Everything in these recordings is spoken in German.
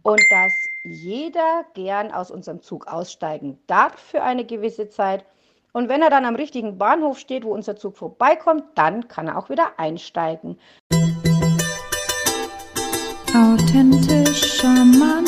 und dass jeder gern aus unserem Zug aussteigen darf für eine gewisse Zeit. Und wenn er dann am richtigen Bahnhof steht, wo unser Zug vorbeikommt, dann kann er auch wieder einsteigen. Authentisch charmant.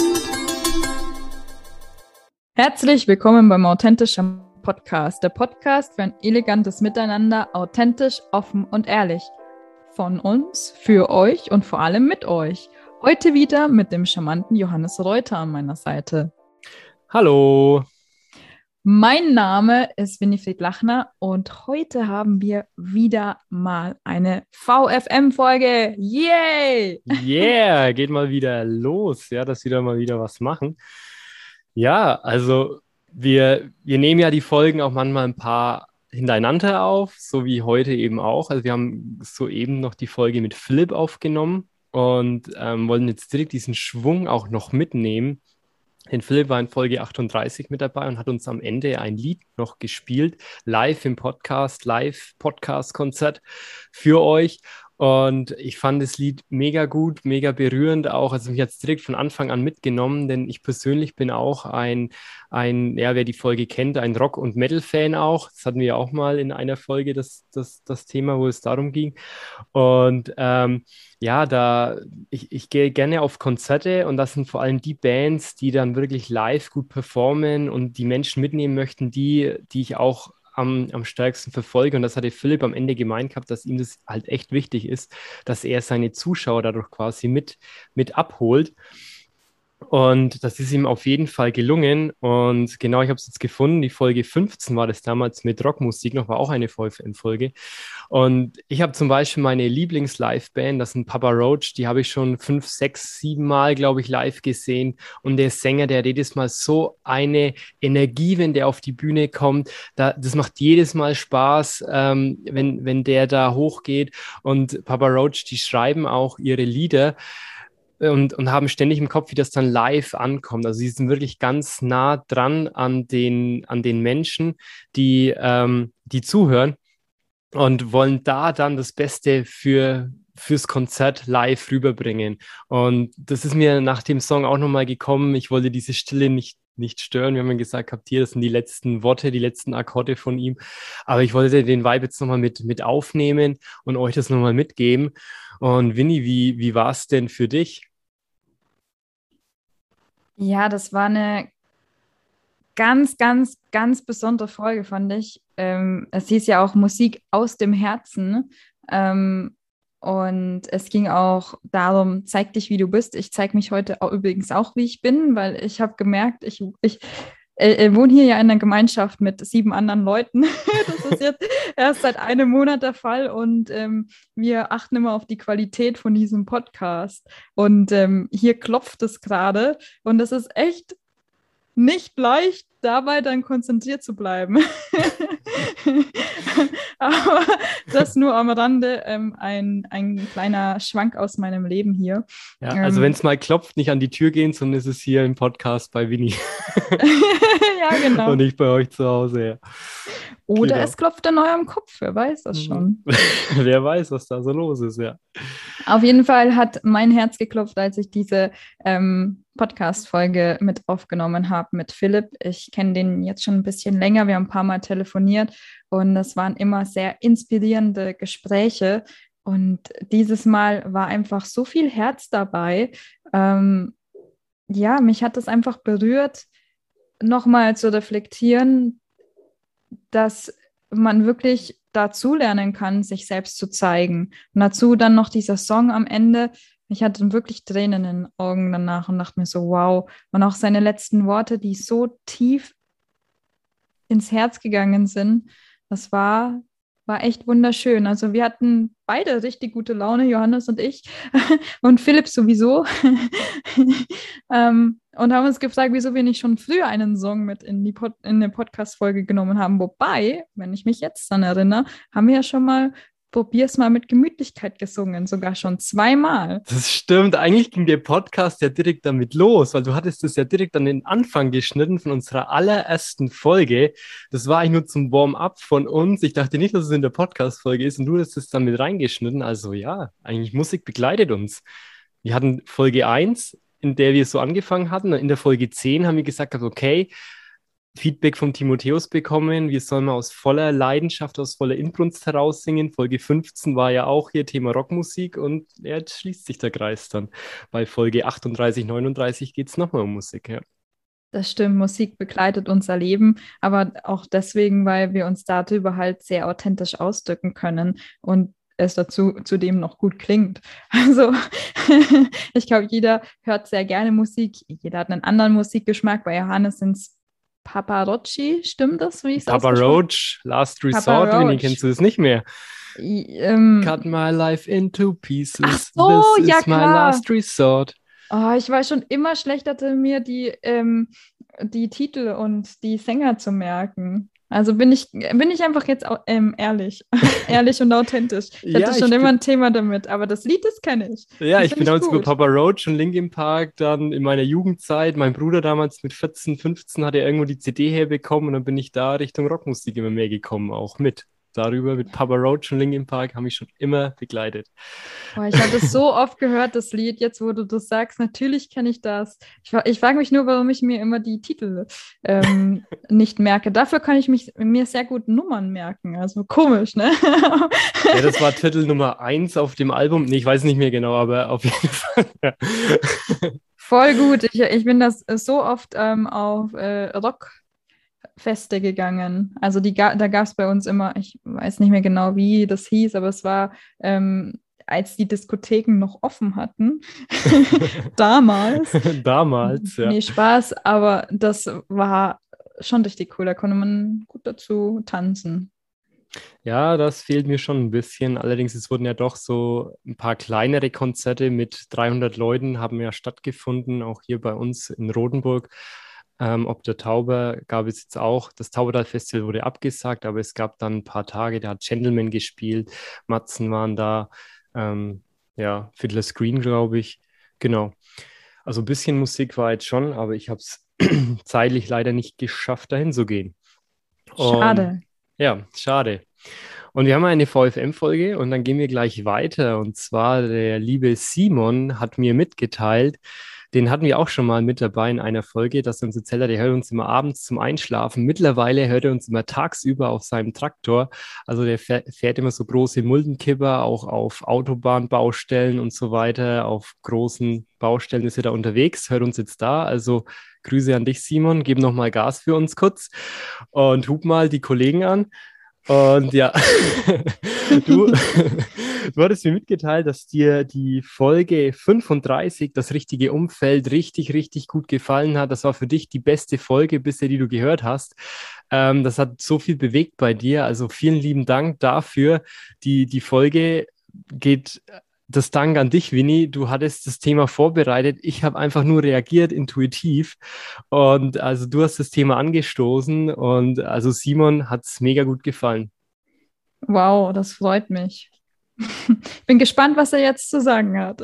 Herzlich willkommen beim Authentisch Charmant Podcast, der Podcast für ein elegantes Miteinander, authentisch, offen und ehrlich. Von uns, für euch und vor allem mit euch. Heute wieder mit dem charmanten Johannes Reuter an meiner Seite. Hallo. Mein Name ist Winifred Lachner und heute haben wir wieder mal eine VFM-Folge. Yay! Yeah, geht mal wieder los, ja, dass wir da mal wieder was machen. Ja, also wir nehmen ja die Folgen auch manchmal ein paar hintereinander auf, so wie heute eben auch. Also wir haben soeben noch die Folge mit Philipp aufgenommen und wollen jetzt direkt diesen Schwung auch noch mitnehmen. Denn Philipp war in Folge 38 mit dabei und hat uns am Ende ein Lied noch gespielt, live im Podcast, Live-Podcast-Konzert für euch. Und ich fand das Lied mega gut, mega berührend auch. Also mich hat es direkt von Anfang an mitgenommen, denn ich persönlich bin auch ja, wer die Folge kennt, ein Rock- und Metal-Fan auch. Das hatten wir ja auch mal in einer Folge, das Thema, wo es darum ging. Und ja, ich gehe gerne auf Konzerte und das sind vor allem die Bands, die dann wirklich live gut performen und die Menschen mitnehmen möchten, die ich auch am stärksten verfolge. Und das hatte Philipp am Ende gemeint gehabt, dass ihm das halt echt wichtig ist, dass er seine Zuschauer dadurch quasi mit abholt. Und das ist ihm auf jeden Fall gelungen. Und genau, ich habe es jetzt gefunden. Die Folge 15 war das damals mit Rockmusik noch, war auch eine VFM-Folge. Und ich habe zum Beispiel meine Lieblings-Live-Band, das sind Papa Roach, die habe ich schon 5, 6, 7 Mal, glaube ich, live gesehen. Und der Sänger, der hat jedes Mal so eine Energie, wenn der auf die Bühne kommt. Das macht jedes Mal Spaß, wenn der da hochgeht. Und Papa Roach, die schreiben auch ihre Lieder. Und haben ständig im Kopf, wie das dann live ankommt. Also sie sind wirklich ganz nah dran an den Menschen, die zuhören und wollen da dann das Beste fürs Konzert live rüberbringen. Und das ist mir nach dem Song auch nochmal gekommen. Ich wollte diese Stille nicht stören. Wir haben ja gesagt, habt ihr, das sind die letzten Worte, die letzten Akkorde von ihm. Aber ich wollte den Vibe jetzt nochmal mit aufnehmen und euch das nochmal mitgeben. Und Winnie, wie war es denn für dich? Ja, das war eine ganz, ganz, ganz besondere Folge, fand ich. Es hieß ja auch Musik aus dem Herzen. Und es ging auch darum, zeig dich, wie du bist. Ich zeige mich heute übrigens auch, wie ich bin, weil ich habe gemerkt, ich wohne hier ja in einer Gemeinschaft mit 7 anderen Leuten. Das ist jetzt erst seit einem Monat der Fall und wir achten immer auf die Qualität von diesem Podcast. Und hier klopft es gerade und es ist echt nicht leicht, dabei dann konzentriert zu bleiben. Aber das nur am Rande, ein kleiner Schwank aus meinem Leben hier. Ja, also wenn es mal klopft, nicht an die Tür gehen, sondern ist es hier im Podcast bei Winnie. Ja, genau. Und nicht bei euch zu Hause. Ja. Oder es klopft in eurem Kopf, wer weiß das schon. Wer weiß, was da so los ist, ja. Auf jeden Fall hat mein Herz geklopft, als ich diese Podcast-Folge mit aufgenommen habe mit Philipp. Ich kenne den jetzt schon ein bisschen länger, wir haben ein paar Mal telefoniert und es waren immer sehr inspirierende Gespräche und dieses Mal war einfach so viel Herz dabei. Ja, mich hat das einfach berührt, nochmal zu reflektieren, dass man wirklich dazu lernen kann, sich selbst zu zeigen. Und dazu dann noch dieser Song am Ende. Ich hatte wirklich Tränen in den Augen danach und dachte mir so, wow. Und auch seine letzten Worte, die so tief ins Herz gegangen sind, das war echt wunderschön. Also wir hatten beide richtig gute Laune, Johannes und ich und Philipp sowieso. Und haben uns gefragt, wieso wir nicht schon früher einen Song mit in eine Podcast-Folge genommen haben. Wobei, wenn ich mich jetzt dann erinnere, haben wir ja schon mal Probier's mal mit Gemütlichkeit gesungen, sogar schon 2 Mal. Das stimmt, eigentlich ging der Podcast ja direkt damit los, weil du hattest das ja direkt an den Anfang geschnitten von unserer allerersten Folge. Das war eigentlich nur zum Warm-up von uns. Ich dachte nicht, dass es in der Podcast-Folge ist und du hast es dann mit reingeschnitten. Also ja, eigentlich Musik begleitet uns. Wir hatten Folge 1 in der wir so angefangen hatten. In der Folge 10 haben wir gesagt, okay, Feedback vom Timotheus bekommen, wir sollen mal aus voller Leidenschaft, aus voller Inbrunst heraus singen. Folge 15 war ja auch hier Thema Rockmusik und jetzt schließt sich der Kreis dann. Bei Folge 38, 39 geht es nochmal um Musik, ja. Das stimmt, Musik begleitet unser Leben, aber auch deswegen, weil wir uns darüber halt sehr authentisch ausdrücken können und es zudem noch gut klingt. Also ich glaube, jeder hört sehr gerne Musik, jeder hat einen anderen Musikgeschmack. Bei Johannes sind es Papa Roach, stimmt das, wie ich es Papa Roach, Last Resort, Winnie, kennst du das nicht mehr? Cut my life into pieces. Ach so, This ja is my klar. last resort. Oh, ich war schon immer schlecht darin, mir die Titel und die Sänger zu merken. Also bin ich einfach jetzt ehrlich, ehrlich und authentisch. Ich hatte schon immer ein Thema damit, aber das Lied, das kenne ich. Ja, das ich bin damals über Papa Roach und Linkin Park dann in meiner Jugendzeit. Mein Bruder damals mit 14, 15 hat er irgendwo die CD herbekommen und dann bin ich da Richtung Rockmusik immer mehr gekommen, auch mit. Darüber mit Papa Roach und Linkin Park haben mich schon immer begleitet. Boah, ich habe das so oft gehört, das Lied, jetzt wo du das sagst, natürlich kenne ich das. Ich frage mich nur, warum ich mir immer die Titel nicht merke. Dafür kann ich mir sehr gut Nummern merken, also komisch, ne? Ja, das war Titel Nummer 1 auf dem Album. Nee, ich weiß nicht mehr genau, aber auf jeden Fall. Ja. Voll gut, ich bin das so oft auf Rockfeste gegangen. Also da gab es bei uns immer, ich weiß nicht mehr genau, wie das hieß, aber es war, als die Diskotheken noch offen hatten. Damals. Damals, ja. Nee, Spaß, aber das war schon richtig cool. Da konnte man gut dazu tanzen. Ja, das fehlt mir schon ein bisschen. Allerdings, es wurden ja doch so ein paar kleinere Konzerte mit 300 Leuten haben ja stattgefunden, auch hier bei uns in Rodenburg. Ob der Tauber gab es jetzt auch. Das Taubertal-Festival wurde abgesagt, aber es gab dann ein paar Tage, da hat Gentleman gespielt, Matzen waren da, ja, Fiddler's Green, glaube ich. Genau. Also ein bisschen Musik war jetzt schon, aber ich habe es zeitlich leider nicht geschafft, dahin zu gehen. Schade. Ja, schade. Und wir haben eine VFM-Folge und dann gehen wir gleich weiter. Und zwar der liebe Simon hat mir mitgeteilt, den hatten wir auch schon mal mit dabei in einer Folge, dass er uns erzählt hat, er hört uns immer abends zum Einschlafen. Mittlerweile hört er uns immer tagsüber auf seinem Traktor. Also der fährt immer so große Muldenkipper, auch auf Autobahnbaustellen und so weiter. Auf großen Baustellen ist er da unterwegs, hört uns jetzt da. Also Grüße an dich, Simon. Gib nochmal Gas für uns kurz und hub mal die Kollegen an. Und ja, du hattest mir mitgeteilt, dass dir die Folge 35, das richtige Umfeld, richtig, richtig gut gefallen hat. Das war für dich die beste Folge bisher, die du gehört hast. Das hat so viel bewegt bei dir. Also vielen lieben Dank dafür. Die Folge geht... Das Dank an dich, Winnie. Du hattest das Thema vorbereitet. Ich habe einfach nur reagiert, intuitiv. Und also du hast das Thema angestoßen und also Simon hat es mega gut gefallen. Wow, das freut mich. Bin gespannt, was er jetzt zu sagen hat.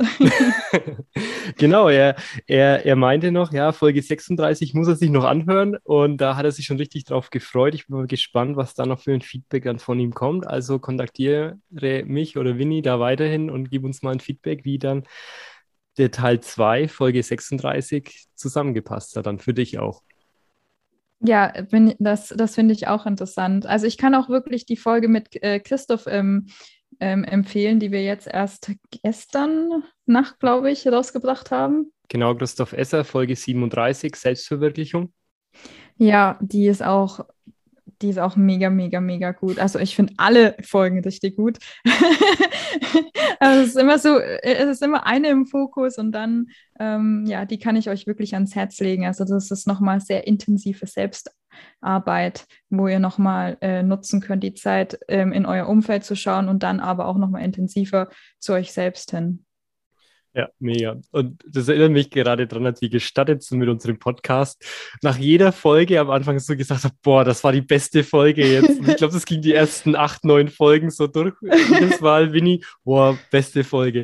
Genau, er meinte noch, ja, Folge 36 muss er sich noch anhören und da hat er sich schon richtig drauf gefreut. Ich bin mal gespannt, was da noch für ein Feedback dann von ihm kommt. Also kontaktiere mich oder Winnie da weiterhin und gib uns mal ein Feedback, wie dann der Teil 2, Folge 36 zusammengepasst hat, dann für dich auch. Ja, das finde ich auch interessant. Also ich kann auch wirklich die Folge mit Christoph empfehlen, die wir jetzt erst gestern Nacht, glaube ich, rausgebracht haben. Genau, Christoph Esser, Folge 37, Selbstverwirklichung. Ja, die ist auch mega, mega, mega gut. Also ich finde alle Folgen richtig gut. Also es ist immer so, es ist immer eine im Fokus und dann, ja, die kann ich euch wirklich ans Herz legen. Also das ist nochmal sehr intensive Selbstarbeit, wo ihr nochmal nutzen könnt, die Zeit in euer Umfeld zu schauen und dann aber auch nochmal intensiver zu euch selbst hin. Ja, mega. Und das erinnert mich gerade daran, als wir gestartet sind mit unserem Podcast. Nach jeder Folge am Anfang so gesagt habe, boah, das war die beste Folge jetzt. Und ich glaube, das ging die ersten 8, 9 Folgen so durch. Jedes Mal, Winnie, boah, beste Folge.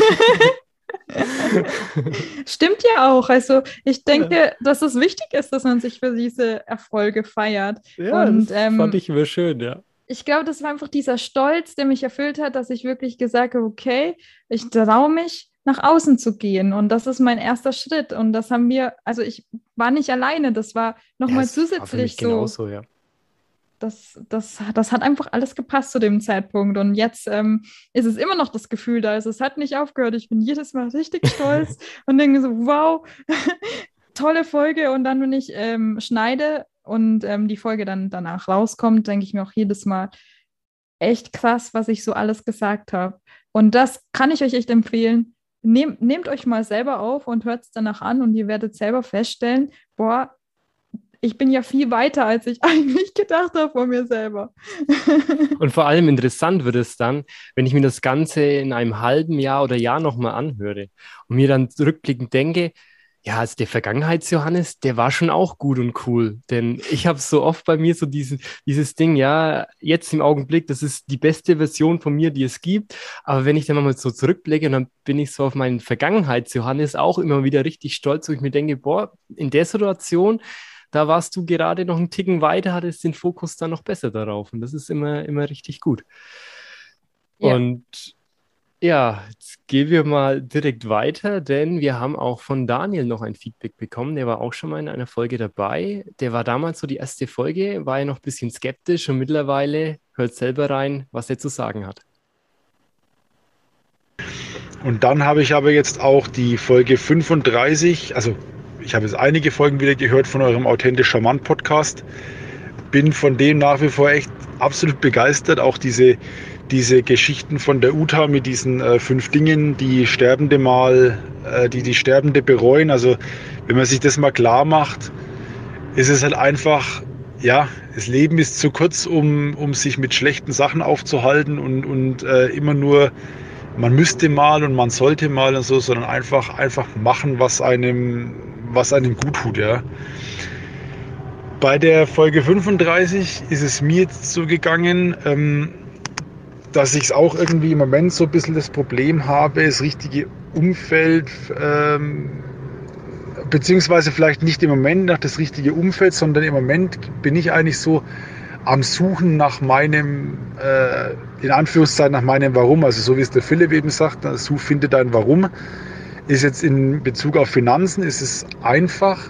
Stimmt ja auch. Also ich denke, dass es wichtig ist, dass man sich für diese Erfolge feiert. Ja, und das fand ich immer schön, ja. Ich glaube, das war einfach dieser Stolz, der mich erfüllt hat, dass ich wirklich gesagt habe, okay, ich traue mich nach außen zu gehen. Und das ist mein erster Schritt. Und das haben wir, also ich war nicht alleine, das war nochmal es war für zusätzlich mich so. genauso, ja. Das hat einfach alles gepasst zu dem Zeitpunkt. Und jetzt ist es immer noch das Gefühl da. Also es hat nicht aufgehört. Ich bin jedes Mal richtig stolz und denke so, wow, tolle Folge. Und dann, wenn ich schneide und die Folge dann danach rauskommt, denke ich mir auch jedes Mal, echt krass, was ich so alles gesagt habe. Und das kann ich euch echt empfehlen. Nehmt euch mal selber auf und hört es danach an und ihr werdet selber feststellen, boah, ich bin ja viel weiter, als ich eigentlich gedacht habe von mir selber. Und vor allem interessant wird es dann, wenn ich mir das Ganze in einem halben Jahr oder Jahr nochmal anhöre und mir dann rückblickend denke, ja, also der Vergangenheits-Johannes, der war schon auch gut und cool. Denn ich habe so oft bei mir so dieses Ding, ja, jetzt im Augenblick, das ist die beste Version von mir, die es gibt. Aber wenn ich dann mal so zurückblicke und dann bin ich so auf meinen Vergangenheits-Johannes auch immer wieder richtig stolz, wo ich mir denke, boah, in der Situation, da warst du gerade noch einen Ticken weiter, hattest den Fokus dann noch besser darauf. Und das ist immer richtig gut. Ja. Und ja, jetzt gehen wir mal direkt weiter, denn wir haben auch von Daniel noch ein Feedback bekommen. Der war auch schon mal in einer Folge dabei. Der war damals so die erste Folge, war ja noch ein bisschen skeptisch und mittlerweile hört selber rein, was er zu sagen hat. Und dann habe ich aber jetzt auch die Folge 35, also ich habe jetzt einige Folgen wieder gehört von eurem Authentisch Charmant Podcast, bin von dem nach wie vor echt absolut begeistert, auch diese Geschichten von der Uta mit diesen 5 Dingen, die Sterbende die Sterbende bereuen. Also wenn man sich das mal klar macht, ist es halt einfach, ja, das Leben ist zu kurz, um sich mit schlechten Sachen aufzuhalten und immer nur, man müsste mal und man sollte mal und so, sondern einfach machen, was einem gut tut, ja. Bei der Folge 35 ist es mir jetzt so gegangen, dass ich es auch irgendwie im Moment so ein bisschen das Problem habe, das richtige Umfeld, beziehungsweise vielleicht nicht im Moment nach das richtige Umfeld, sondern im Moment bin ich eigentlich so am Suchen nach meinem, in Anführungszeichen nach meinem Warum. Also so wie es der Philipp eben sagt, finde dein Warum. Ist jetzt in Bezug auf Finanzen, ist es einfacher,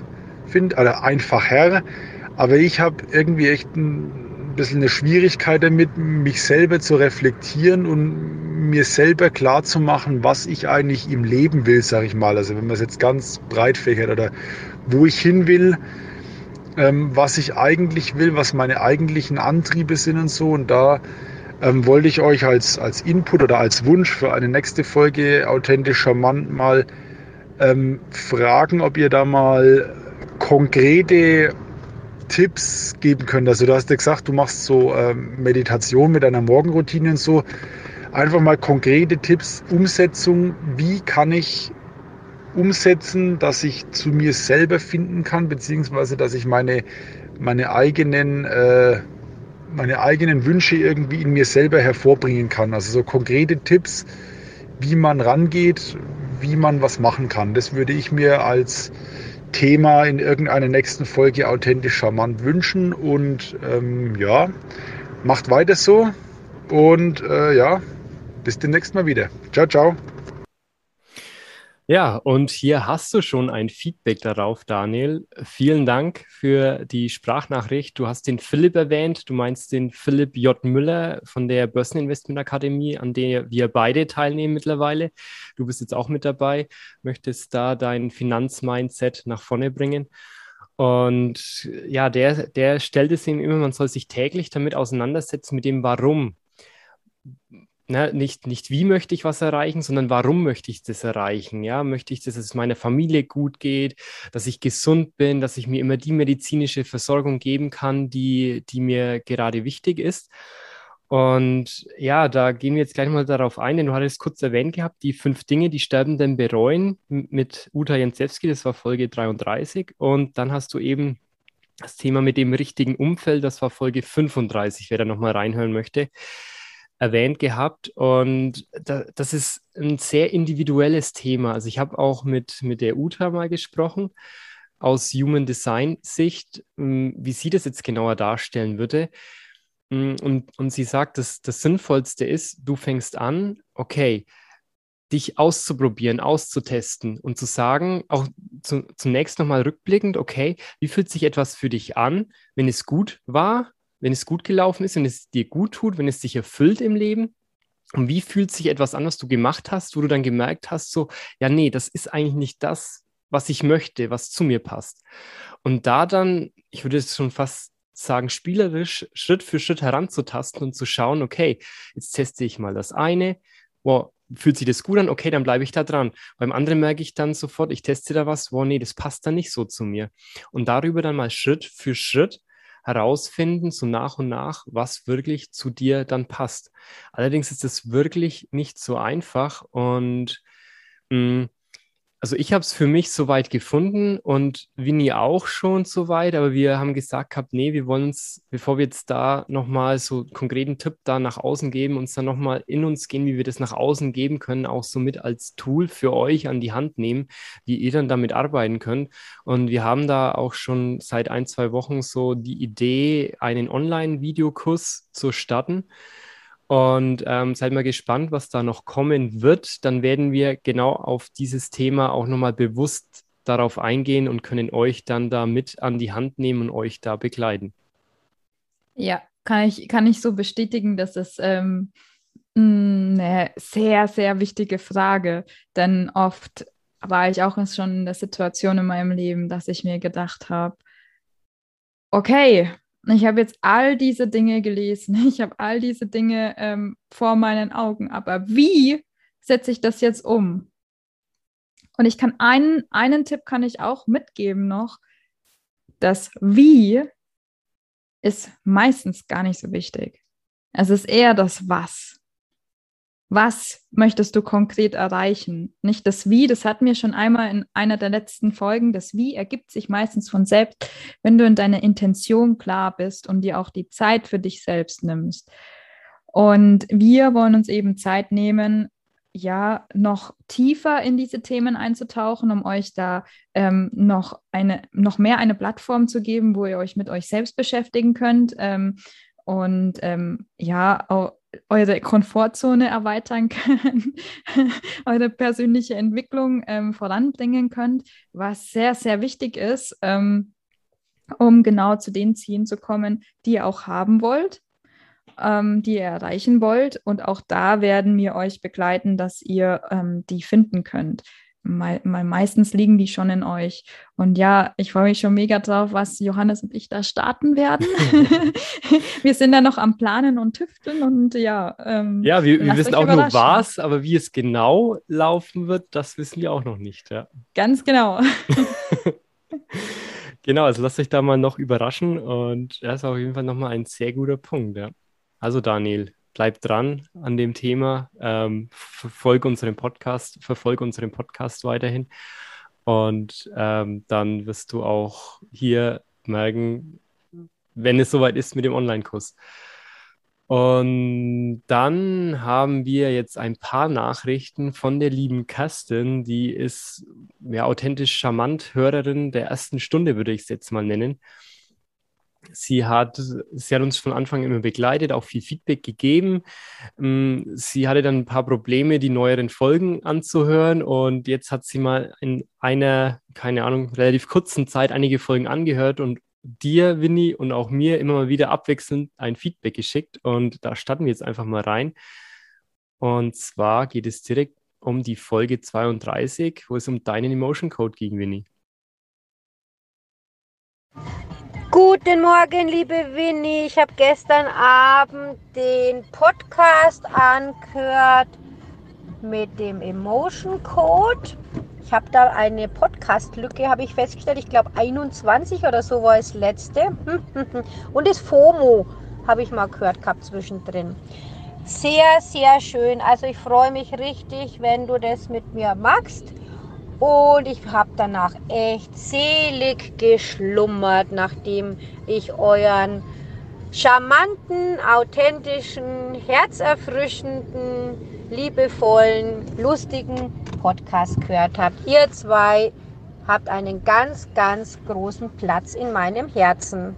aber ich habe irgendwie echt ein bisschen eine Schwierigkeit damit, mich selber zu reflektieren und mir selber klar zu machen, was ich eigentlich im Leben will, sage ich mal. Also wenn man es jetzt ganz breit fächert oder wo ich hin will, was ich eigentlich will, was meine eigentlichen Antriebe sind und so. Und da wollte ich euch als Input oder als Wunsch für eine nächste Folge Authentisch Charmant mal fragen, ob ihr da mal konkrete Tipps geben könnt. Also du hast ja gesagt, du machst so Meditation mit einer Morgenroutine und so. Einfach mal konkrete Tipps, Umsetzung. Wie kann ich umsetzen, dass ich zu mir selber finden kann, beziehungsweise dass ich meine eigenen Wünsche irgendwie in mir selber hervorbringen kann. Also so konkrete Tipps, wie man rangeht, wie man was machen kann. Das würde ich mir als Thema in irgendeiner nächsten Folge authentisch charmant wünschen. Und ja, macht weiter so. Und ja, bis demnächst mal wieder. Ciao, ciao. Ja, und hier hast du schon ein Feedback darauf, Daniel. Vielen Dank für die Sprachnachricht. Du hast den Philipp erwähnt. Du meinst den Philipp J. Müller von der Börseninvestment Akademie, an der wir beide teilnehmen mittlerweile. Du bist jetzt auch mit dabei, möchtest da dein Finanzmindset nach vorne bringen. Und ja, der stellt es ihm immer, man soll sich täglich damit auseinandersetzen, mit dem Warum. Ne, nicht wie möchte ich was erreichen, sondern warum möchte ich das erreichen? Ja, möchte ich, dass es meiner Familie gut geht, dass ich gesund bin, dass ich mir immer die medizinische Versorgung geben kann, die mir gerade wichtig ist. Und ja, da gehen wir jetzt gleich mal darauf ein, denn du hattest kurz erwähnt gehabt, die 5 Dinge, die Sterbenden bereuen mit Uta Jędrzejewski, das war Folge 33. Und dann hast du eben das Thema mit dem richtigen Umfeld, das war Folge 35, wer da nochmal reinhören möchte, erwähnt gehabt. Und das ist ein sehr individuelles Thema. Also ich habe auch mit der Uta mal gesprochen, aus Human Design Sicht, wie sie das jetzt genauer darstellen würde. Und sie sagt, dass das Sinnvollste ist, du fängst an, okay, dich auszuprobieren, auszutesten und zu sagen, auch zunächst nochmal rückblickend, okay, wie fühlt sich etwas für dich an, wenn es gut war, wenn es gut gelaufen ist, wenn es dir gut tut, wenn es dich erfüllt im Leben? Und wie fühlt sich etwas an, was du gemacht hast, wo du dann gemerkt hast, so, ja, nee, das ist eigentlich nicht das, was ich möchte, was zu mir passt. Und da dann, ich würde es schon fast sagen, spielerisch Schritt für Schritt heranzutasten und zu schauen, okay, jetzt teste ich mal das eine, wow, fühlt sich das gut an, okay, dann bleibe ich da dran. Beim anderen merke ich dann sofort, ich teste da was, wow, nee, das passt dann nicht so zu mir. Und darüber dann mal Schritt für Schritt herausfinden, so nach und nach, was wirklich zu dir dann passt. Allerdings ist es wirklich nicht so einfach und also ich habe es für mich soweit gefunden und Winnie auch schon soweit, aber wir haben gesagt gehabt, nee, wir wollen uns, bevor wir jetzt da nochmal so einen konkreten Tipp da nach außen geben, uns dann nochmal in uns gehen, wie wir das nach außen geben können, auch so mit als Tool für euch an die Hand nehmen, wie ihr dann damit arbeiten könnt. Und wir haben da auch schon seit 1, 2 Wochen so die Idee, einen Online-Videokurs zu starten. Und seid mal gespannt, was da noch kommen wird. Dann werden wir genau auf dieses Thema auch nochmal bewusst darauf eingehen und können euch dann da mit an die Hand nehmen und euch da begleiten. Ja, kann ich so bestätigen, dass es eine sehr, sehr wichtige Frage, denn oft war ich auch schon in der Situation in meinem Leben, dass ich mir gedacht habe, okay, ich habe jetzt all diese Dinge gelesen, ich habe all diese Dinge vor meinen Augen, aber wie setze ich das jetzt um? Und ich kann einen Tipp kann ich auch mitgeben noch, das Wie ist meistens gar nicht so wichtig. Es ist eher das Was. Was möchtest du konkret erreichen? Nicht das Wie, das hatten wir schon einmal in einer der letzten Folgen. Das Wie ergibt sich meistens von selbst, wenn du in deiner Intention klar bist und dir auch die Zeit für dich selbst nimmst. Und wir wollen uns eben Zeit nehmen, ja, noch tiefer in diese Themen einzutauchen, um euch da noch mehr eine Plattform zu geben, wo ihr euch mit euch selbst beschäftigen könnt und ja, eure Komfortzone erweitern könnt, eure persönliche Entwicklung voranbringen könnt, was sehr, sehr wichtig ist, um genau zu den Zielen zu kommen, die ihr auch haben wollt, die ihr erreichen wollt. Und auch da werden wir euch begleiten, dass ihr die finden könnt. Meistens liegen die schon in euch. Und ja, ich freue mich schon mega drauf, was Johannes und ich da starten werden. Wir sind da noch am Planen und Tüfteln und ja. Ja, wir wissen auch nur was, aber wie es genau laufen wird, das wissen wir auch noch nicht. Ja. Ganz genau. Genau, also lasst euch da mal noch überraschen und das ist auf jeden Fall nochmal ein sehr guter Punkt. Ja. Also Daniel, bleib dran an dem Thema, verfolge unseren Podcast weiterhin und dann wirst du auch hier merken, wenn es soweit ist mit dem Online-Kurs. Und dann haben wir jetzt ein paar Nachrichten von der lieben Kerstin, die ist ja authentisch charmant Hörerin der ersten Stunde, würde ich es jetzt mal nennen. Sie hat uns von Anfang immer begleitet, auch viel Feedback gegeben. Sie hatte dann ein paar Probleme, die neueren Folgen anzuhören und jetzt hat sie mal in einer, keine Ahnung, relativ kurzen Zeit einige Folgen angehört und dir, Winnie, und auch mir immer mal wieder abwechselnd ein Feedback geschickt und da starten wir jetzt einfach mal rein. Und zwar geht es direkt um die Folge 32, wo es um deinen Emotion Code ging, Winnie. Guten Morgen, liebe Winnie. Ich habe gestern Abend den Podcast angehört mit dem Emotion Code. Ich habe da eine Podcast-Lücke, habe ich festgestellt. Ich glaube 21 oder so war das letzte. Und das FOMO habe ich mal gehört gehabt zwischendrin. Sehr, sehr schön. Also ich freue mich richtig, wenn du das mit mir machst. Und ich habe danach echt selig geschlummert, nachdem ich euren charmanten, authentischen, herzerfrischenden, liebevollen, lustigen Podcast gehört habe. Ihr zwei habt einen ganz, ganz großen Platz in meinem Herzen.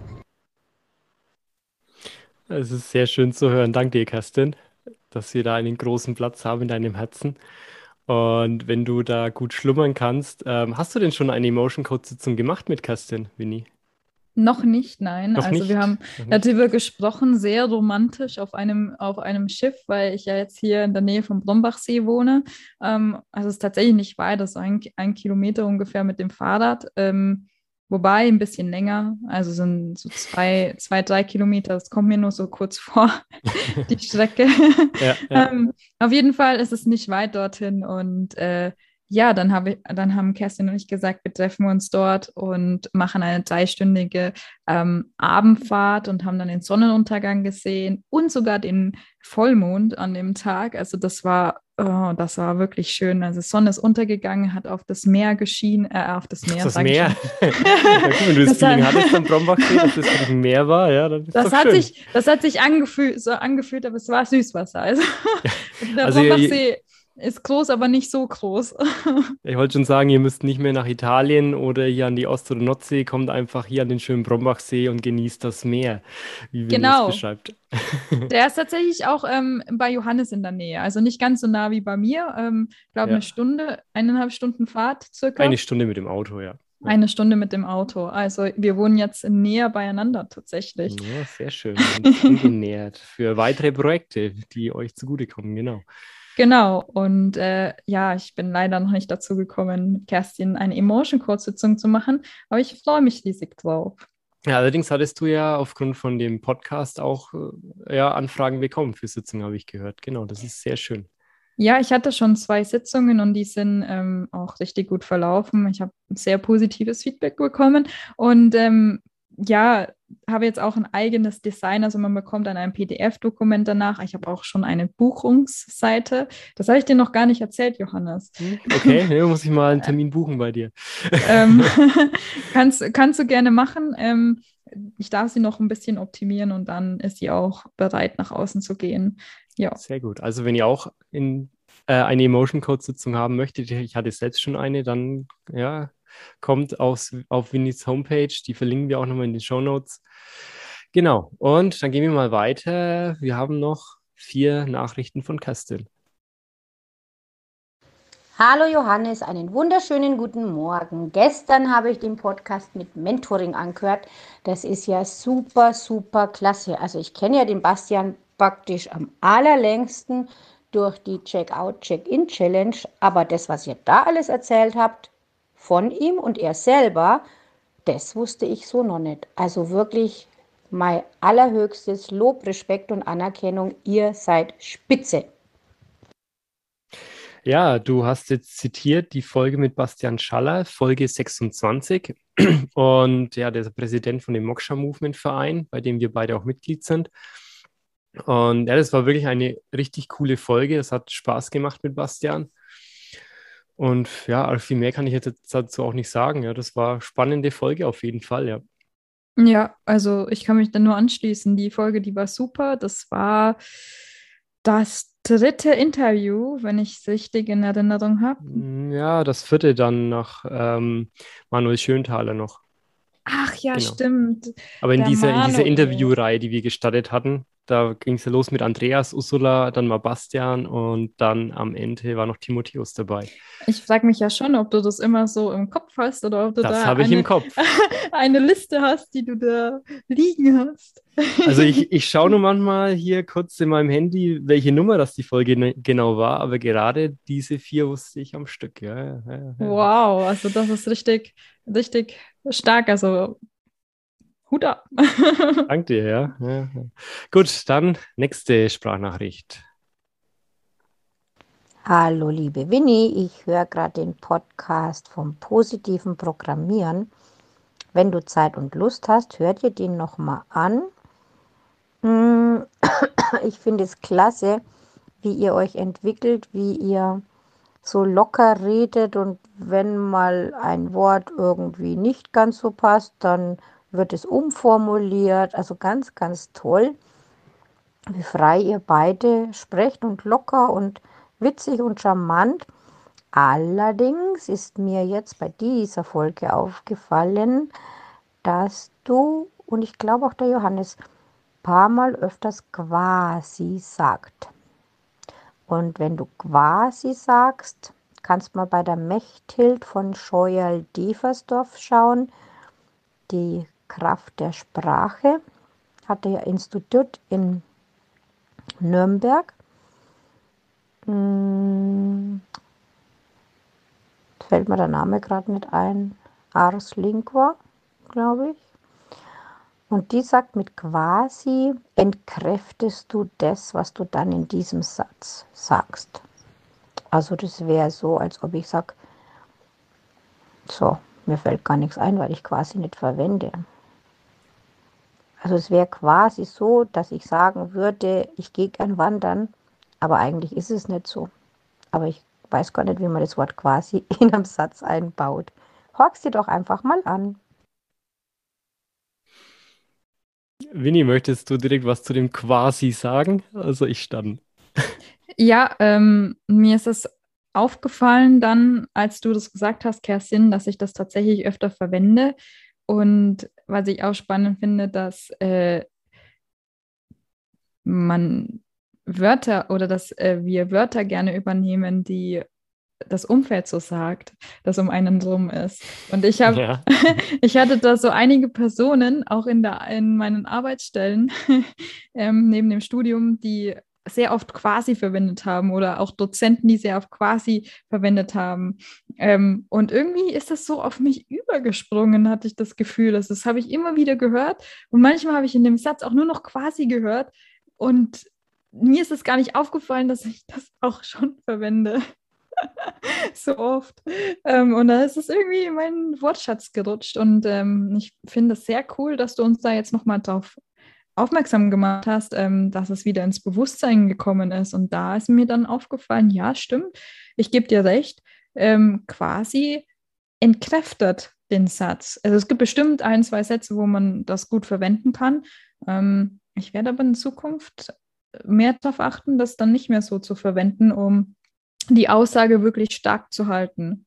Es ist sehr schön zu hören. Danke dir, Kerstin, dass wir da einen großen Platz haben in deinem Herzen. Und wenn du da gut schlummern kannst, hast du denn schon eine Emotion Code Sitzung gemacht mit Kerstin, Winnie? Noch nicht, nein. Noch Also wir nicht? haben Noch nicht? darüber gesprochen, sehr romantisch auf einem Schiff, weil ich ja jetzt hier in der Nähe vom Brombachsee wohne. Also es ist tatsächlich nicht weit, das ist ein Kilometer ungefähr mit dem Fahrrad. Wobei ein bisschen länger, also sind so 3 Kilometer. Das kommt mir nur so kurz vor, die Strecke. Ja, ja. Auf jeden Fall ist es nicht weit dorthin und ja, dann haben Kerstin und ich gesagt, wir treffen uns dort und machen eine 3-stündige Abendfahrt und haben dann den Sonnenuntergang gesehen und sogar den Vollmond an dem Tag. Also das war wirklich schön. Also die Sonne ist untergegangen, hat auf das Meer geschienen, auf das Meer, Das sage ich Meer. schon. Ja, gut, wenn du das Das hat- Feeling hattest am Brombachsee, dass das für dich ein Meer war, ja, dann ist Das doch hat schön. das hat sich so angefühlt, aber es war Süßwasser. Also der Also Brombachsee ist groß, aber nicht so groß. ich wollte schon sagen, ihr müsst nicht mehr nach Italien oder hier an die Ost- oder Nordsee, kommt einfach hier an den schönen Brombachsee und genießt das Meer, wie Winnie es Genau. beschreibt. Der ist tatsächlich auch bei Johannes in der Nähe. Also nicht ganz so nah wie bei mir. Glaube Ja, 1,5 Stunden Fahrt circa. eine Stunde mit dem Auto, ja. Ja, 1 Stunde mit dem Auto. Also wir wohnen jetzt näher beieinander tatsächlich. ja, sehr schön. Und angenähert für weitere Projekte, die euch zugutekommen, genau. Genau. Und ja, ich bin leider noch nicht dazu gekommen, mit Kerstin eine Emotion-Code-Sitzung zu machen. Aber ich freue mich riesig drauf. Ja, allerdings hattest du ja aufgrund von dem Podcast auch ja, Anfragen bekommen für Sitzungen, habe ich gehört. Genau, das ist sehr schön. Ja, ich hatte schon 2 Sitzungen und die sind auch richtig gut verlaufen. Ich habe sehr positives Feedback bekommen und ja, habe jetzt auch ein eigenes Design. Also man bekommt dann ein PDF-Dokument danach. Ich habe auch schon eine Buchungsseite. Das habe ich dir noch gar nicht erzählt, Johannes. Okay, ne, muss ich mal einen Termin buchen bei dir. Ähm, kannst du gerne machen. Ich darf sie noch ein bisschen optimieren und dann ist sie auch bereit, nach außen zu gehen. Ja. Sehr gut. Also wenn ihr auch eine Emotion Code Sitzung haben möchtet, ich hatte selbst schon eine, dann ja, kommt auf Winnies Homepage, die verlinken wir auch nochmal in den Show Notes. Genau, und dann gehen wir mal weiter. Wir haben noch 4 Nachrichten von Kerstin. Hallo Johannes, einen wunderschönen guten Morgen. Gestern habe ich den Podcast mit Mentoring angehört. Das ist ja super, super klasse. Also ich kenne ja den Bastian praktisch am allerlängsten durch die Check-out, Check-in Challenge. Aber das, was ihr da alles erzählt habt von ihm und er selber, das wusste ich so noch nicht. Also wirklich mein allerhöchstes Lob, Respekt und Anerkennung. Ihr seid Spitze. Ja, du hast jetzt zitiert die Folge mit Bastian Schaller, Folge 26. Und ja, der ist Präsident von dem Moksha Movement Verein, bei dem wir beide auch Mitglied sind. Und ja, das war wirklich eine richtig coole Folge. Es hat Spaß gemacht mit Bastian. Und ja, viel mehr kann ich jetzt dazu auch nicht sagen. Ja, das war eine spannende Folge auf jeden Fall, ja. Ja, also ich kann mich da nur anschließen. Die Folge, die war super. Das war das 3. Interview, wenn ich es richtig in Erinnerung habe. Ja, das 4. dann nach Manuel Schönthaler noch. Ach ja, Genau. stimmt. Aber in Der dieser Manuel. Interviewreihe, die wir gestartet hatten, da ging es ja los mit Andreas, Ursula, dann mal Bastian und dann am Ende war noch Timotheus dabei. Ich frage mich ja schon, ob du das immer so im Kopf hast oder ob du Das da habe ich im Kopf. eine Liste hast, die du da liegen hast. Also ich schaue nur manchmal hier kurz in meinem Handy, welche Nummer das die Folge genau war, aber gerade diese 4 wusste ich am Stück. Ja. Wow, also das ist richtig, richtig stark. Also Hut ab. Danke dir, ja. Gut, dann nächste Sprachnachricht. Hallo liebe Winnie, ich höre gerade den Podcast vom positiven Programmieren. Wenn du Zeit und Lust hast, hör dir den nochmal an. Ich finde es klasse, wie ihr euch entwickelt, wie ihr so locker redet und wenn mal ein Wort irgendwie nicht ganz so passt, dann wird es umformuliert. Also ganz, ganz toll, wie frei ihr beide sprecht und locker und witzig und charmant. Allerdings ist mir jetzt bei dieser Folge aufgefallen, dass du und ich glaube auch der Johannes ein paar Mal öfters quasi sagt. Und wenn du quasi sagst, Kannst mal bei der Mechthild von Scheuerl-Deversdorf schauen. Die Kraft der Sprache. Hatte ja Institut in Nürnberg. Fällt mir der Name gerade nicht ein. Ars Lingua, glaube ich. Und die sagt, mit quasi entkräftest du das, was du dann in diesem Satz sagst. Also das wäre so, als ob ich sage, so, mir fällt gar nichts ein, weil ich quasi nicht verwende. Also es wäre quasi so, dass ich sagen würde, ich gehe gern wandern, aber eigentlich ist es nicht so. Aber ich weiß gar nicht, wie man das Wort quasi in einem Satz einbaut. Horch's dir doch einfach mal an. Winnie, möchtest du direkt was zu dem quasi sagen? Also ich stand. Ja, mir ist es aufgefallen dann, als du das gesagt hast, Kerstin, dass ich das tatsächlich öfter verwende. Und was ich auch spannend finde, dass man Wörter oder dass wir Wörter gerne übernehmen, die das Umfeld so sagt, das um einen drum ist. Und ich habe, Ja. ich hatte da so einige Personen, auch in meinen Arbeitsstellen, neben dem Studium, die sehr oft quasi verwendet haben oder auch Dozenten, die sehr oft quasi verwendet haben. Und irgendwie ist das so auf mich übergesprungen, hatte ich das Gefühl. Das habe ich immer wieder gehört. Und manchmal habe ich in dem Satz auch nur noch quasi gehört. Und mir ist es gar nicht aufgefallen, dass ich das auch schon verwende. So oft. Und da ist es irgendwie in meinen Wortschatz gerutscht. Und ich finde es sehr cool, dass du uns da jetzt nochmal darauf aufmerksam gemacht hast, dass es wieder ins Bewusstsein gekommen ist. Und da ist mir dann aufgefallen, ja, stimmt, ich gebe dir recht, quasi entkräftet den Satz. Also es gibt bestimmt ein, zwei Sätze, wo man das gut verwenden kann. Ich werde aber in Zukunft mehr darauf achten, das dann nicht mehr so zu verwenden, um die Aussage wirklich stark zu halten.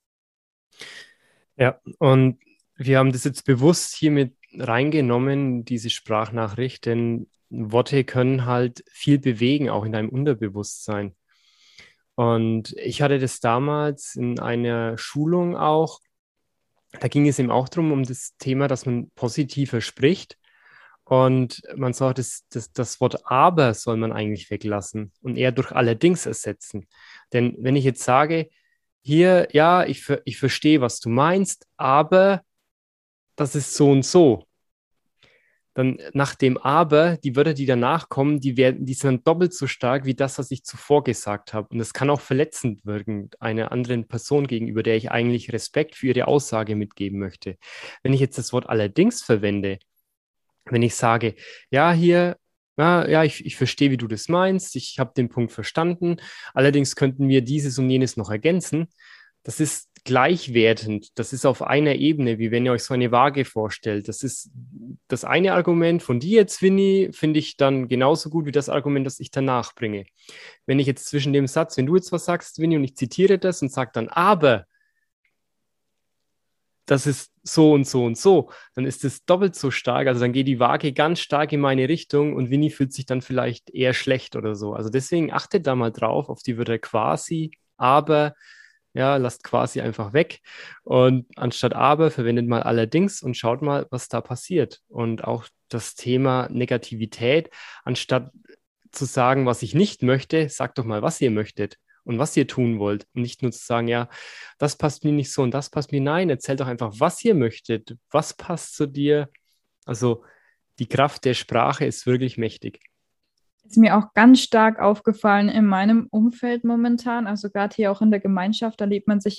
Ja, und wir haben das jetzt bewusst hier mit reingenommen, diese Sprachnachricht, denn Worte können halt viel bewegen, auch in deinem Unterbewusstsein. Und ich hatte das damals in einer Schulung auch, da ging es eben auch darum, um das Thema, dass man positiver spricht. Und man sagt, das Wort aber soll man eigentlich weglassen und eher durch allerdings ersetzen. Denn wenn ich jetzt sage, hier, ja, ich verstehe, was du meinst, aber das ist so und so. Dann nach dem Aber, die Wörter, die danach kommen, die sind doppelt so stark wie das, was ich zuvor gesagt habe. Und das kann auch verletzend wirken einer anderen Person gegenüber, der ich eigentlich Respekt für ihre Aussage mitgeben möchte. Wenn ich jetzt das Wort allerdings verwende, wenn ich sage, ja, hier, ja, ich verstehe, wie du das meinst, ich habe den Punkt verstanden, allerdings könnten wir dieses und jenes noch ergänzen, das ist gleichwertend, das ist auf einer Ebene, wie wenn ihr euch so eine Waage vorstellt. Das ist das eine Argument von dir jetzt, Winnie, finde ich dann genauso gut wie das Argument, das ich danach bringe. Wenn ich jetzt zwischen dem Satz, wenn du jetzt was sagst, Winnie, und ich zitiere das und sage dann, aber das ist so und so und so, dann ist es doppelt so stark. Also dann geht die Waage ganz stark in meine Richtung und Winnie fühlt sich dann vielleicht eher schlecht oder so. Also deswegen achtet da mal drauf auf die Wörter quasi, aber, ja, lasst quasi einfach weg. Und anstatt aber verwendet mal allerdings und schaut mal, was da passiert. Und auch das Thema Negativität, anstatt zu sagen, was ich nicht möchte, sagt doch mal, was ihr möchtet und was ihr tun wollt. Und nicht nur zu sagen, ja, das passt mir nicht so und das passt mir. Nein, erzählt doch einfach, was ihr möchtet. Was passt zu dir? Also die Kraft der Sprache ist wirklich mächtig. Ist mir auch ganz stark aufgefallen in meinem Umfeld momentan, also gerade hier auch in der Gemeinschaft, da lebt man sich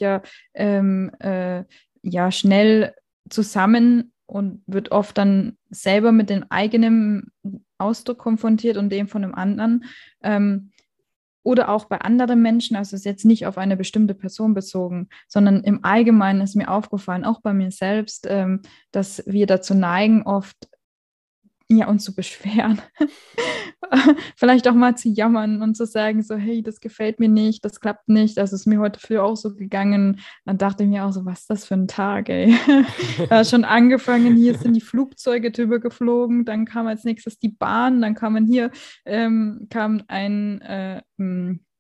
ja schnell zusammen und wird oft dann selber mit dem eigenen Ausdruck konfrontiert und dem von dem anderen. Oder auch bei anderen Menschen, also es ist jetzt nicht auf eine bestimmte Person bezogen, sondern im Allgemeinen ist mir aufgefallen, auch bei mir selbst, dass wir dazu neigen, oft ja, uns zu beschweren. Vielleicht auch mal zu jammern und zu sagen, so, hey, das gefällt mir nicht, das klappt nicht. Also es ist mir heute früh auch so gegangen. Dann dachte ich mir auch so, was ist das für ein Tag, ey? Da hat schon angefangen, hier sind die Flugzeuge drüber geflogen, dann kam als nächstes die Bahn, dann kam ein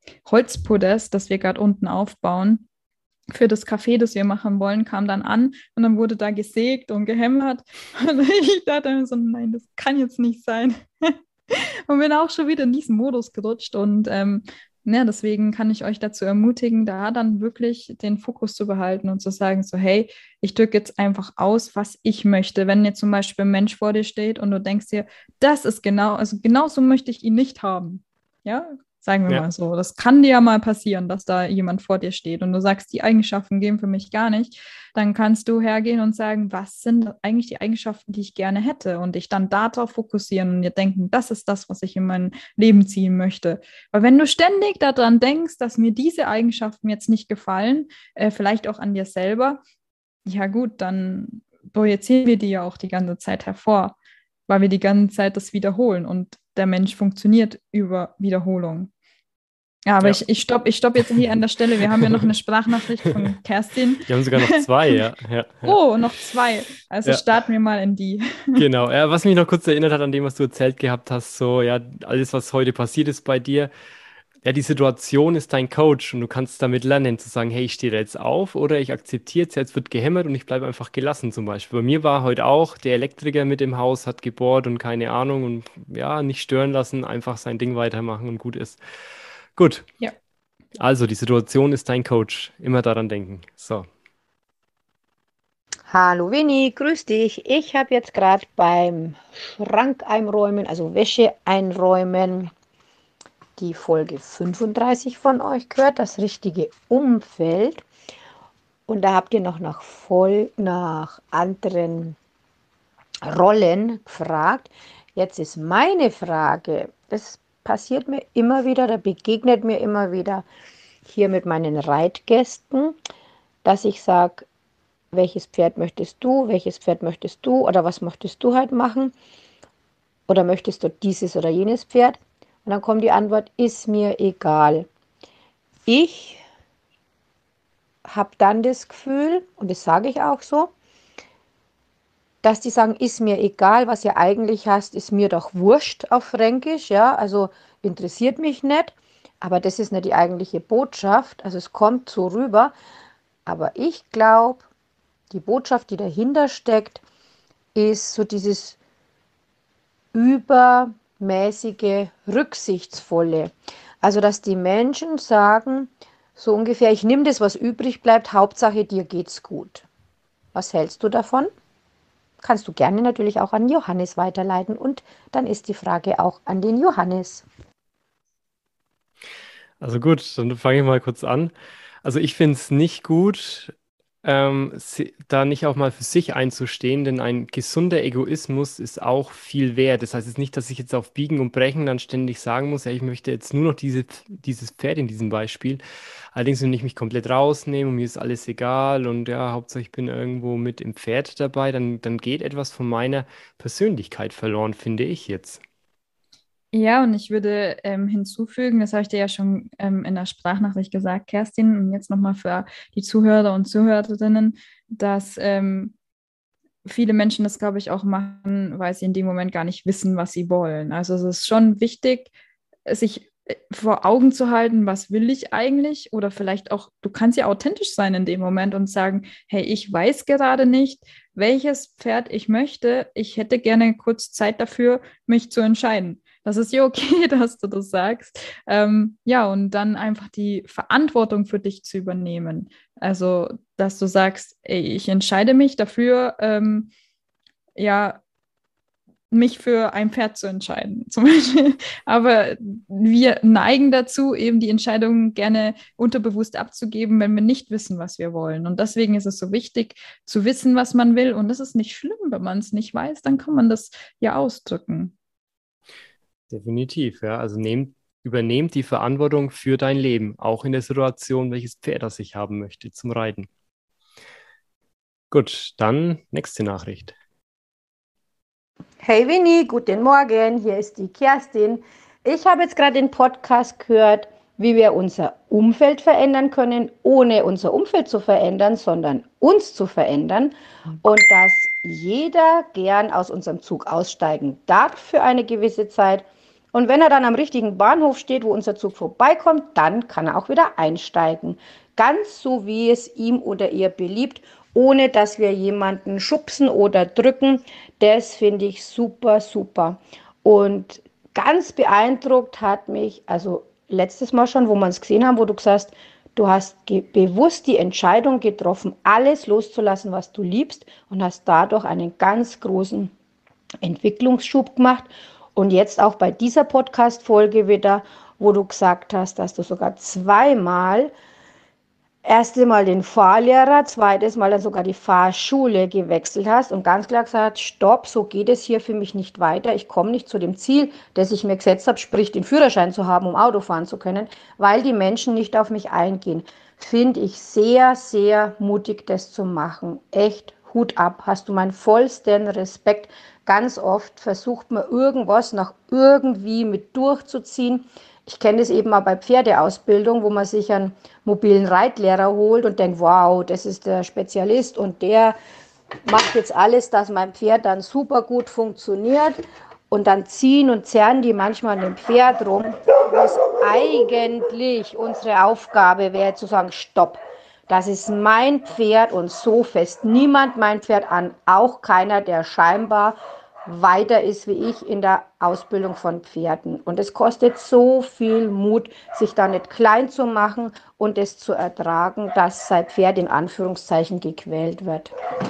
Holzpodest, das wir gerade unten aufbauen, für das Café, das wir machen wollen, kam dann an und dann wurde da gesägt und gehämmert. Und ich dachte mir so, nein, das kann jetzt nicht sein. Und bin auch schon wieder in diesen Modus gerutscht. Und ja, deswegen kann ich euch dazu ermutigen, da dann wirklich den Fokus zu behalten und zu sagen, so, hey, ich drücke jetzt einfach aus, was ich möchte. Wenn jetzt zum Beispiel ein Mensch vor dir steht und du denkst dir, das ist genau, also genau so möchte ich ihn nicht haben. Ja, sagen wir Ja. mal so. Das kann dir ja mal passieren, dass da jemand vor dir steht und du sagst, die Eigenschaften gehen für mich gar nicht. Dann kannst du hergehen und sagen, was sind eigentlich die Eigenschaften, die ich gerne hätte und dich dann darauf fokussieren und dir denken, das ist das, was ich in mein Leben ziehen möchte. Weil wenn du ständig daran denkst, dass mir diese Eigenschaften jetzt nicht gefallen, vielleicht auch an dir selber, ja gut, dann projizieren wir die ja auch die ganze Zeit hervor, weil wir die ganze Zeit das wiederholen und der Mensch funktioniert über Wiederholung. Ja, aber Ja. ich stopp jetzt hier an der Stelle. Wir haben ja noch eine Sprachnachricht von Kerstin. Wir haben sogar noch 2, ja. Oh, noch 2. Also Ja. starten wir mal in die. Genau, ja, was mich noch kurz erinnert hat an dem, was du erzählt gehabt hast, so, ja, alles, was heute passiert ist bei dir, ja, die Situation ist dein Coach und du kannst damit lernen, zu sagen, hey, ich stehe da jetzt auf oder ich akzeptiere jetzt wird gehämmert und ich bleibe einfach gelassen zum Beispiel. Bei mir war heute auch der Elektriker mit im Haus, hat gebohrt und keine Ahnung und ja, nicht stören lassen, einfach sein Ding weitermachen und gut ist. Gut, Ja. also die Situation ist dein Coach, immer daran denken. So, Hallo Winnie, grüß dich. Ich habe jetzt gerade beim Schrank einräumen, also Wäsche einräumen, die Folge 35 von euch gehört, das richtige Umfeld. Und da habt ihr noch nach anderen Rollen gefragt. Jetzt ist meine Frage, das passiert mir immer wieder, da begegnet mir immer wieder hier mit meinen Reitgästen, dass ich sage, welches Pferd möchtest du oder was möchtest du halt machen oder möchtest du dieses oder jenes Pferd? Und dann kommt die Antwort, ist mir egal. Ich habe dann das Gefühl, und das sage ich auch so, dass die sagen, ist mir egal, was ihr eigentlich hast, ist mir doch wurscht auf Fränkisch, ja, also interessiert mich nicht, aber das ist nicht die eigentliche Botschaft, also es kommt so rüber, aber ich glaube, die Botschaft, die dahinter steckt, ist so dieses übermäßige, rücksichtsvolle. Also, dass die Menschen sagen, so ungefähr, ich nehme das, was übrig bleibt, Hauptsache dir geht's gut. Was hältst du davon? Kannst du gerne natürlich auch an Johannes weiterleiten und dann ist die Frage auch an den Johannes. also gut, dann fange ich mal kurz an. Also ich finde es nicht gut, da nicht auch mal für sich einzustehen, denn ein gesunder Egoismus ist auch viel wert. Das heißt jetzt nicht, dass ich jetzt auf Biegen und Brechen dann ständig sagen muss, ja, ich möchte jetzt nur noch dieses Pferd in diesem Beispiel. Allerdings, wenn ich mich komplett rausnehme und mir ist alles egal und ja, Hauptsache ich bin irgendwo mit im Pferd dabei, dann geht etwas von meiner Persönlichkeit verloren, finde ich jetzt. Ja, und ich würde hinzufügen, das habe ich dir ja schon in der Sprachnachricht gesagt, Kerstin, und jetzt nochmal für die Zuhörer und Zuhörerinnen, dass viele Menschen das, glaube ich, auch machen, weil sie in dem Moment gar nicht wissen, was sie wollen. Also es ist schon wichtig, sich vor Augen zu halten, was will ich eigentlich? Oder vielleicht auch, du kannst ja authentisch sein in dem Moment und sagen, hey, ich weiß gerade nicht, welches Pferd ich möchte. Ich hätte gerne kurz Zeit dafür, mich zu entscheiden. Das ist ja okay, dass du das sagst. Ja, und dann einfach die Verantwortung für dich zu übernehmen. Also, dass du sagst, ey, ich entscheide mich dafür, ja, mich für ein Pferd zu entscheiden, zum Beispiel. Aber wir neigen dazu, eben die Entscheidung gerne unterbewusst abzugeben, wenn wir nicht wissen, was wir wollen. Und deswegen ist es so wichtig, zu wissen, was man will. Und das ist nicht schlimm, wenn man es nicht weiß, dann kann man das ja ausdrücken. Definitiv, ja. Also übernehmt die Verantwortung für dein Leben, auch in der Situation, welches Pferd das ich haben möchte zum Reiten. Gut, dann nächste Nachricht. Hey Winnie, guten Morgen, hier ist die Kerstin. Ich habe jetzt gerade den Podcast gehört, wie wir unser Umfeld verändern können, ohne unser Umfeld zu verändern, sondern uns zu verändern und dass jeder gern aus unserem Zug aussteigen darf für eine gewisse Zeit Und wenn er dann am richtigen Bahnhof steht, wo unser Zug vorbeikommt, dann kann er auch wieder einsteigen. Ganz so, wie es ihm oder ihr beliebt, ohne dass wir jemanden schubsen oder drücken. Das finde ich super, super. Und ganz beeindruckt hat mich, also letztes Mal schon, wo wir es gesehen haben, wo du gesagt hast, du hast bewusst die Entscheidung getroffen, alles loszulassen, was du liebst, und hast dadurch einen ganz großen Entwicklungsschub gemacht. Und jetzt auch bei dieser Podcast-Folge wieder, wo du gesagt hast, dass du sogar zweimal, erste Mal den Fahrlehrer, zweites Mal dann sogar die Fahrschule gewechselt hast und ganz klar gesagt, stopp, so geht es hier für mich nicht weiter. Ich komme nicht zu dem Ziel, das ich mir gesetzt habe, sprich den Führerschein zu haben, um Auto fahren zu können, weil die Menschen nicht auf mich eingehen. Finde ich sehr, sehr mutig, das zu machen. Echt Hut ab, hast du meinen vollsten Respekt. Ganz oft versucht man irgendwas nach irgendwie mit durchzuziehen. Ich kenne das eben auch bei Pferdeausbildung, wo man sich einen mobilen Reitlehrer holt und denkt, wow, das ist der Spezialist und der macht jetzt alles, dass mein Pferd dann super gut funktioniert. Und dann ziehen und zerren die manchmal an dem Pferd rum, wo es eigentlich unsere Aufgabe wäre, zu sagen, stopp. Das ist mein Pferd und so fest niemand mein Pferd an, auch keiner, der scheinbar weiter ist wie ich in der Ausbildung von Pferden. Und es kostet so viel Mut, sich da nicht klein zu machen und es zu ertragen, dass sein Pferd in Anführungszeichen gequält wird.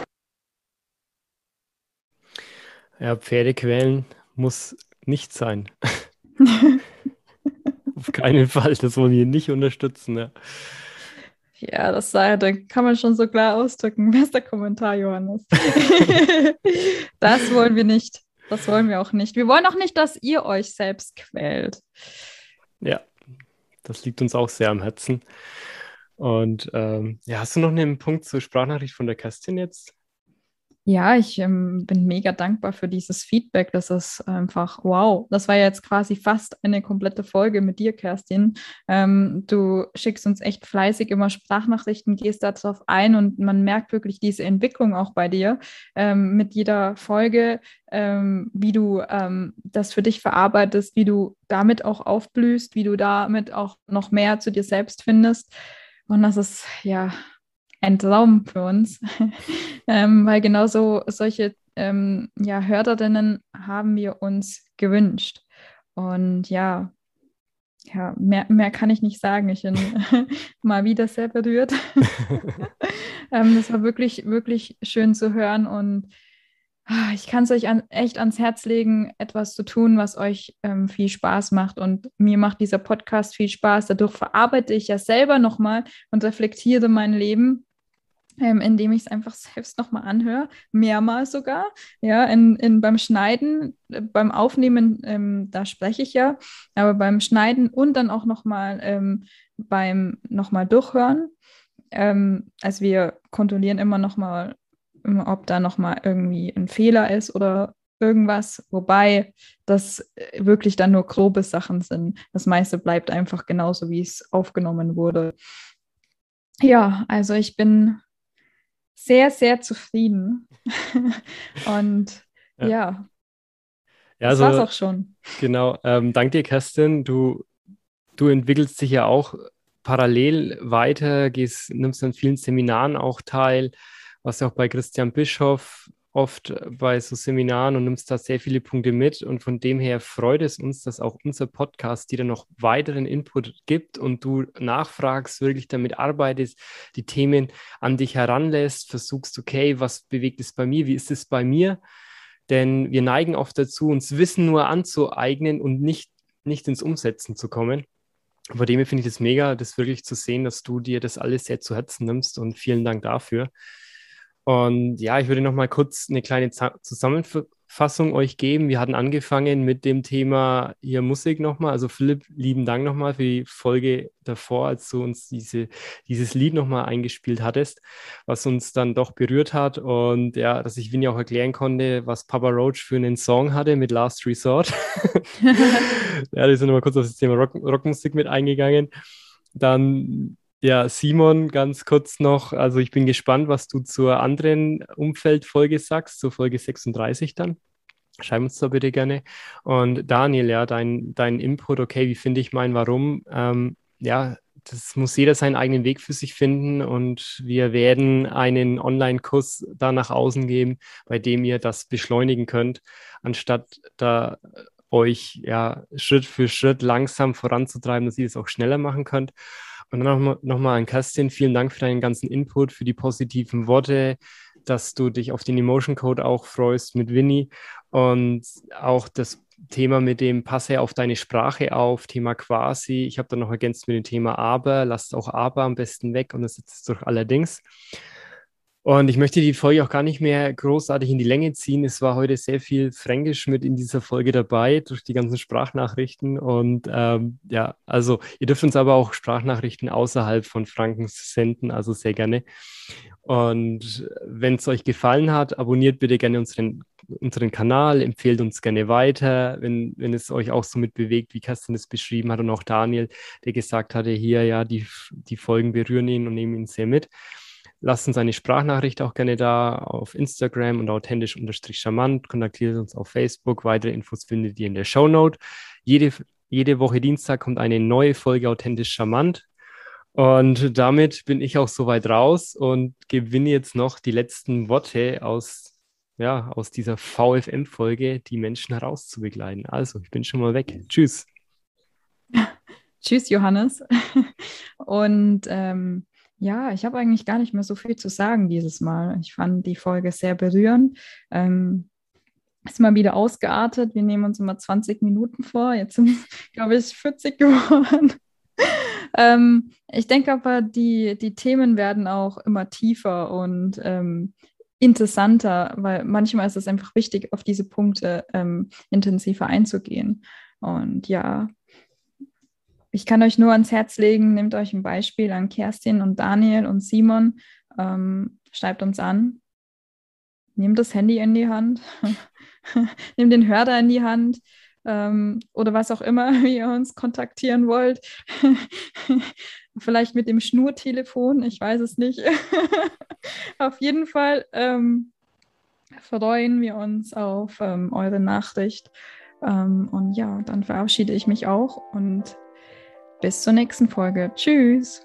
Ja, Pferde quälen muss nicht sein. Auf keinen Fall, das wollen wir nicht unterstützen. Ja. Ja, da kann man schon so klar ausdrücken. Bester Kommentar, Johannes. Das wollen wir nicht. Das wollen wir auch nicht. Wir wollen auch nicht, dass ihr euch selbst quält. Ja, das liegt uns auch sehr am Herzen. Und ja, hast du noch einen Punkt zur Sprachnachricht von der Kerstin jetzt? Ja, ich bin mega dankbar für dieses Feedback. Das ist einfach, wow, das war ja jetzt quasi fast eine komplette Folge mit dir, Kerstin. Du schickst uns echt fleißig immer Sprachnachrichten, gehst darauf ein und man merkt wirklich diese Entwicklung auch bei dir mit jeder Folge, wie du das für dich verarbeitest, wie du damit auch aufblühst, wie du damit auch noch mehr zu dir selbst findest. Und das ist ja ein Traum für uns, weil genauso solche Hörerinnen haben wir uns gewünscht. Und ja, mehr kann ich nicht sagen. Ich bin mal wieder sehr berührt. Das war wirklich, wirklich schön zu hören und ich kann es euch echt ans Herz legen, etwas zu tun, was euch viel Spaß macht. Und mir macht dieser Podcast viel Spaß. Dadurch verarbeite ich ja selber nochmal und reflektiere mein Leben, indem ich es einfach selbst nochmal anhöre, mehrmals sogar. Ja, beim Schneiden, beim Aufnehmen, da spreche ich ja, aber beim Schneiden und dann auch nochmal beim nochmal Durchhören. Also wir kontrollieren immer nochmal, ob da nochmal irgendwie ein Fehler ist oder irgendwas, wobei das wirklich dann nur grobe Sachen sind. Das meiste bleibt einfach genauso, wie es aufgenommen wurde. Ja, also ich bin sehr, sehr zufrieden. Und ja, das war's auch schon. Genau, danke dir, Kerstin. Du entwickelst dich ja auch parallel weiter, nimmst an vielen Seminaren auch teil, warst ja auch bei Christian Bischoff oft bei so Seminaren und nimmst da sehr viele Punkte mit. Und von dem her freut es uns, dass auch unser Podcast dir noch weiteren Input gibt und du nachfragst, wirklich damit arbeitest, die Themen an dich heranlässt, versuchst, okay, was bewegt es bei mir, wie ist es bei mir? Denn wir neigen oft dazu, uns Wissen nur anzueignen und nicht ins Umsetzen zu kommen. Von dem her finde ich das mega, das wirklich zu sehen, dass du dir das alles sehr zu Herzen nimmst und vielen Dank dafür. Und ja, ich würde noch mal kurz eine kleine Zusammenfassung euch geben. Wir hatten angefangen mit dem Thema hier Musik nochmal. Also Philipp, lieben Dank nochmal für die Folge davor, als du uns dieses Lied nochmal eingespielt hattest, was uns dann doch berührt hat. Und ja, dass ich Winnie auch erklären konnte, was Papa Roach für einen Song hatte mit Last Resort. Ja, wir sind nochmal kurz auf das Thema Rockmusik mit eingegangen. Dann ja, Simon, ganz kurz noch, also ich bin gespannt, was du zur anderen Umfeldfolge sagst, zur Folge 36 dann. Schreib uns da bitte gerne. Und Daniel, ja, dein Input, okay, wie finde ich mein Warum? Ja, das muss jeder seinen eigenen Weg für sich finden und wir werden einen Online-Kurs da nach außen geben, bei dem ihr das beschleunigen könnt, anstatt da euch ja Schritt für Schritt langsam voranzutreiben, dass ihr es auch schneller machen könnt. Und dann nochmal an Kerstin, vielen Dank für deinen ganzen Input, für die positiven Worte, dass du dich auf den Emotion Code auch freust mit Winnie und auch das Thema mit dem Passe auf deine Sprache auf, Thema quasi. Ich habe dann noch ergänzt mit dem Thema aber, lasst auch aber am besten weg und das ist durch allerdings. Und ich möchte die Folge auch gar nicht mehr großartig in die Länge ziehen. Es war heute sehr viel Fränkisch mit in dieser Folge dabei, durch die ganzen Sprachnachrichten. Und ja, also ihr dürft uns aber auch Sprachnachrichten außerhalb von Franken senden, also sehr gerne. Und wenn es euch gefallen hat, abonniert bitte gerne unseren Kanal, empfehlt uns gerne weiter, wenn es euch auch so mit bewegt, wie Kerstin es beschrieben hat und auch Daniel, der gesagt hatte, hier ja, die Folgen berühren ihn und nehmen ihn sehr mit. Lasst uns eine Sprachnachricht auch gerne da auf Instagram und authentisch_charmant. Kontaktiert uns auf Facebook. Weitere Infos findet ihr in der Shownote. Jede Woche Dienstag kommt eine neue Folge Authentisch Charmant. Und damit bin ich auch soweit raus und gewinne jetzt noch die letzten Worte aus dieser VFM-Folge, die Menschen herauszubegleiten. Also, ich bin schon mal weg. Tschüss. Tschüss, Johannes. Und ja, ich habe eigentlich gar nicht mehr so viel zu sagen dieses Mal. Ich fand die Folge sehr berührend. Ist mal wieder ausgeartet. Wir nehmen uns immer 20 Minuten vor. Jetzt sind es, glaube ich, 40 geworden. Ich denke aber, die Themen werden auch immer tiefer und interessanter, weil manchmal ist es einfach wichtig, auf diese Punkte intensiver einzugehen. Und ja, ich kann euch nur ans Herz legen, nehmt euch ein Beispiel an Kerstin und Daniel und Simon, schreibt uns an, nehmt das Handy in die Hand, nehmt den Hörer in die Hand oder was auch immer, wie ihr uns kontaktieren wollt. Vielleicht mit dem Schnurtelefon, ich weiß es nicht. Auf jeden Fall freuen wir uns auf eure Nachricht. Und ja, dann verabschiede ich mich auch und bis zur nächsten Folge. Tschüss.